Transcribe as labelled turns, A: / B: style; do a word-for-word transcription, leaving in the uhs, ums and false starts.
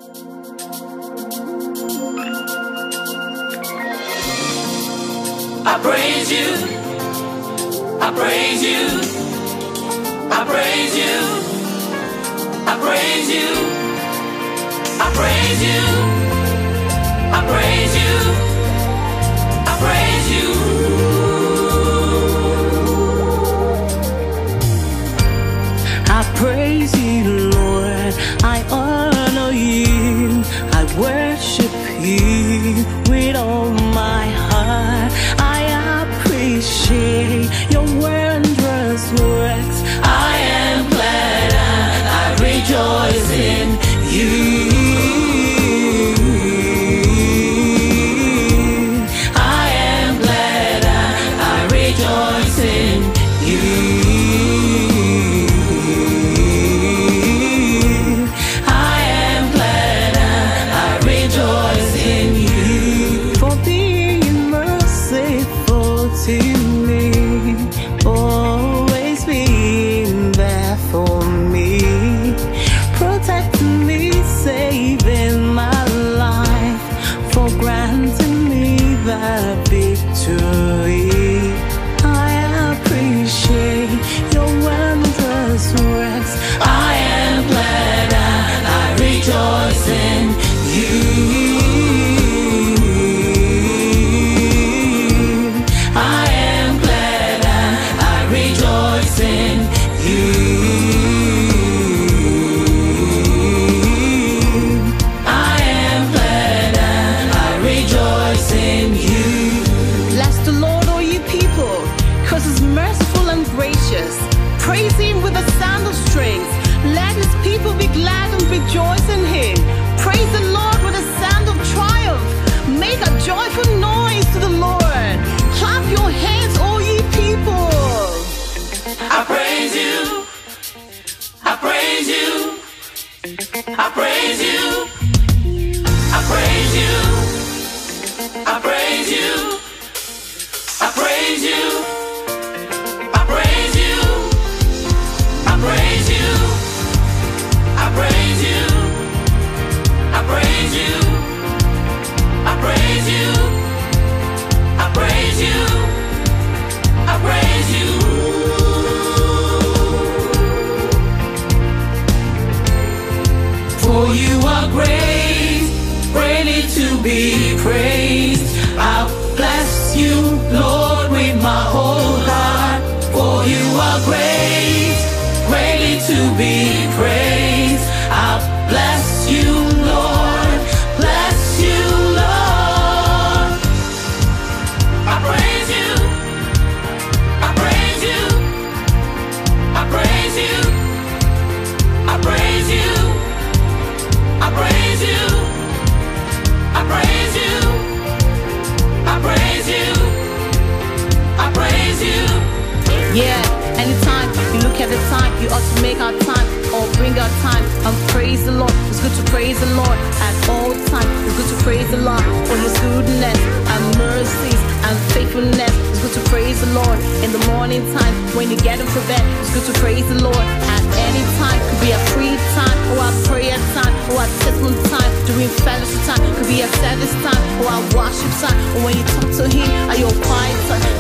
A: I praise you, I praise you, I praise you, I praise you, I praise you, I praise you, I praise you.
B: I praise you, Lord, I honor you, I worship you with all my heart. I appreciate your wondrous works. I am glad and I rejoice in you. I am glad and I rejoice in you. I am glad and I rejoice in you. For being merciful to me, always being there for me, protecting me, saving my life, for granting me that victory. I appreciate your wondrous works. I am glad and I rejoice in you. I am glad and I rejoice in you. I am glad and I rejoice in you. Bless the Lord, all you people, 'cause He's merciful and gracious. Praise Him with the sound of strings. Let His people be glad and rejoice in Him. Praise the Lord with a sound of triumph. Make a joyful noise to the Lord. Clap your hands, all ye people.
A: I praise you, I praise you, I praise you, I praise you, I praise you, I praise you, I praise you, I praise you, I praise you, I praise you, I praise you, I praise you, I praise you. For you are great, greatly to be praised. I'll bless you, Lord, with my whole heart. For you are great, greatly to be praised. I'll bless you, Lord, bless you, Lord. I praise you, I praise you, I praise you, I praise you, I praise you, I praise you, I praise you, I praise you.
B: Yeah, anytime you look at the time, you ought to make our time or bring our time and praise the Lord. It's good to praise the Lord at all times. It's good to praise the Lord for His goodness and mercies and faithfulness. It's good to praise the Lord in the morning time when you get up for bed. It's good to praise the Lord at any time. Could be a free time or a prayer time or a testimony time, during fellowship time. Could be a service time or a worship time, or when you talk to Him at your quiet time.